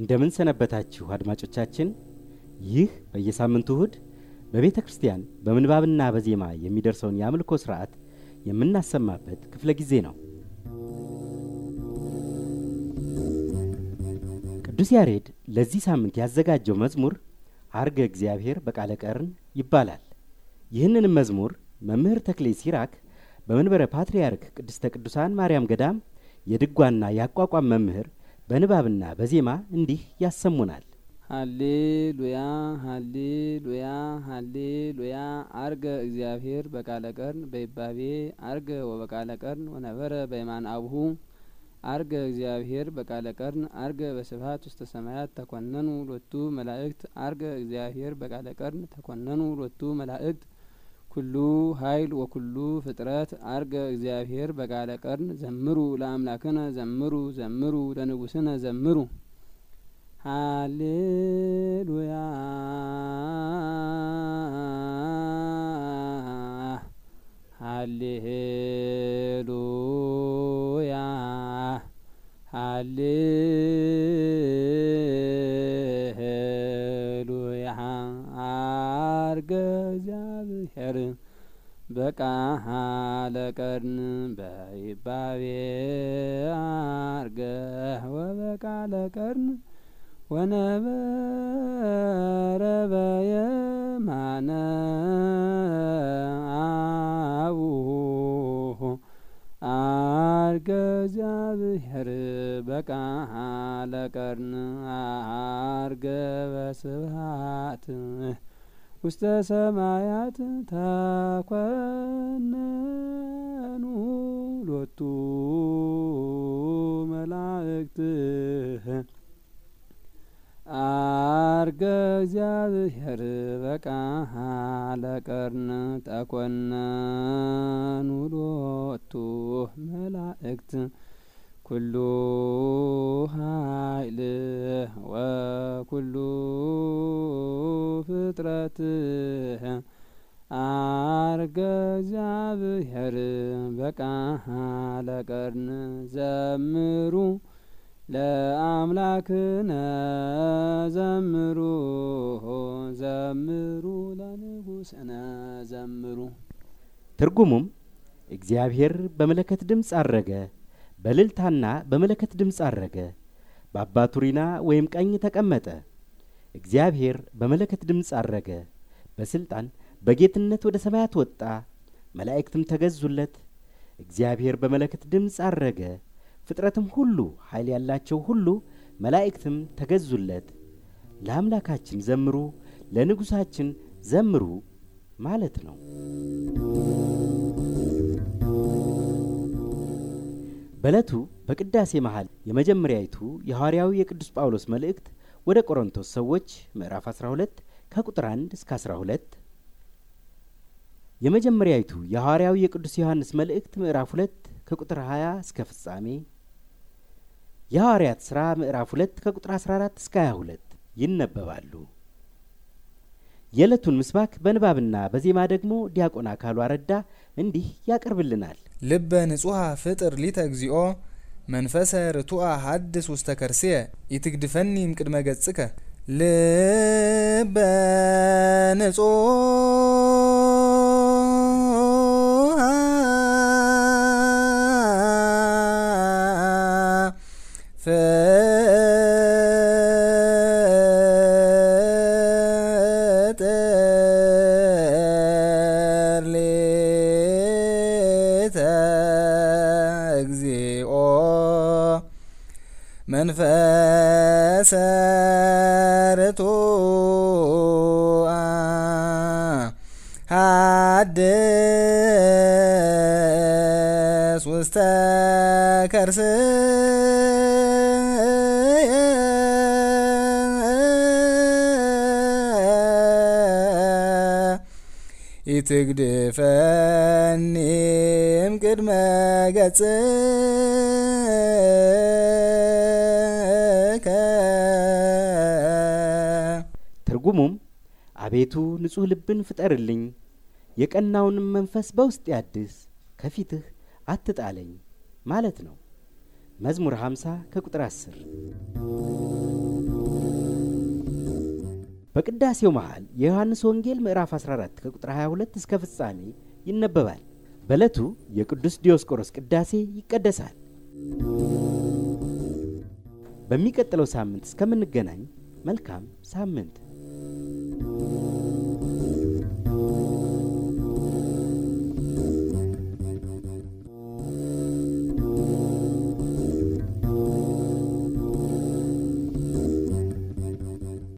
እንደምን ሰነበታችሁ አድማጮቻችን። ይህ በየሳምንቱ እሁድ በቤተ ክርስቲያን በምንባብና በዜማ የሚደርሰውን የአምልኮ ሥርዓት የምናሰማበት ክፍለ ጊዜ ነው። ቅዱስ ያሬድ ለዚህ ሳምንት ያዘጋጀው መዝሙር አርገ እግዚአብሔር በቃለ ቀርን ይባላል። ይህንን መዝሙር መምህር ተክሌ ሲራክ በመንበረ ፓትርያርክ ቅድስተ ቅዱሳን ማርያም ገዳም የድጓና ያቋቋም መምህር በንባብና በዜማ እንዲህ ያሰሙናል። ሃሌሉያ ሃሌሉያ ሃሌሉያ አርገ እግዚአብሔር በቃለ ቀርን በይባቤ አርገ ወበቃለ ቀርን ወነበረ በየማን አብሁ አርገ እግዚአብሔር በቃለ ቀርን አርገ በስብሐት ውስተ ሰማያት ተኮነኑ ሎቱ መላእክት አርገ እግዚአብሔር በቃለ ቀርን ተኮነኑ ሎቱ መላእክት ኩሉ ኃይል ወኩሉ ፍጥረት አርገ እግዚአብሔር በቃለ ቀርን ዘምሩ ለአምላክነ ዘምሩ ዘምሩ ለንጉሥነ ዘምሩ ሃሌሉያ ሃሌሉያ ሃሌሉያ አርገ እግዚአብሔር በቃለ ቀርን በይባቤ አርገ ወበቃለ ቀርን ወነበረ በየማነ አቡሁ አርገ እግዚአብሔር በቃለ ቀርን አርገ በስብሐት ውስተ ሰማያት ተኮነኑ ሎቱ መላእክት አርገ እግዚአብሔር በቃለ ቀርን ተኮነኑ ሎቱ መላእክት ኩሉ ኃይል ወኩሉ ፍጥረት አርገ እግዚአብሔር በቃለ ቀርን ዘምሩ ለአምላክነ ዘምሩ ዘምሩ ለንጉሥነ ዘምሩ። ትርጉሙም እግዚአብሔር በመለከት ድምፅ አረገ፣ በልልታና በመለከት ድምፅ አረገ፣ በአባቱ ሪና ወይም ቀኝ ተቀመጠ። እግዚአብሔር በመለከት ድምፅ አረገ፣ በስልጣን በጌትነት ወደ ሰማያት ወጣ፣ መላእክትም ተገዙለት። እግዚአብሔር በመለከት ድምፅ አረገ፣ ፍጥረትም ሁሉ ኃይል ያላቸው ሁሉ መላእክትም ተገዙለት። ለአምላካችን ዘምሩ፣ ለንጉሳችን ዘምሩ ማለት ነው። በዕለቱ በቅዳሴ መሃል የመጀመሪያይቱ የሐዋርያው የቅዱስ ጳውሎስ መልእክት ወደ ቆሮንቶስ ሰዎች ምዕራፍ 12 ከቁጥር 1 እስከ 12፣ የመጀመሪያይቱ የሐዋርያው የቅዱስ ዮሐንስ መልእክት ምዕራፍ 2 ከቁጥር 20 እስከ ፍጻሜ፣ የሐዋርያት ሥራ ምዕራፍ 2 ከቁጥር 14 እስከ 22 ይነበባሉ። የዕለቱን ምስባክ በንባብና በዜማ ደግሞ ዲያቆን አካሉ አረዳ እንዲህ ያቀርብልናል። ልበ ንጹሐ ፍጥር ሊተ እግዚኦ መንፈሰ ርቱዐ ሐድስ ውስተ ከርስየ ኢትግድፈኒ እምቅድመ ገጽከ ልበ ንጹሐ ፍጥር ሊተ እግዚኦ መንፈሰ ርቱዐ ሐድስ ውስተ ከርስየ ኢትግድፈኒ እምቅድመ ገጽከ። ትርጉሙም አቤቱ ንጹሕ ልብን ፍጠርልኝ፣ የቀናውንም መንፈስ በውስጥ ያድስ፣ ከፊትህ አትጣለኝ ማለት ነው። መዝሙር 50 ከቁጥር 10። በቅዳሴው መሃል የዮሐንስ ወንጌል ምዕራፍ 14 ከቁጥር 22 እስከ ፍጻሜ ይነበባል። በዕለቱ የቅዱስ ዲዮስቆሮስ ቅዳሴ ይቀደሳል። በሚቀጥለው ሳምንት እስከምንገናኝ መልካም ሳምንት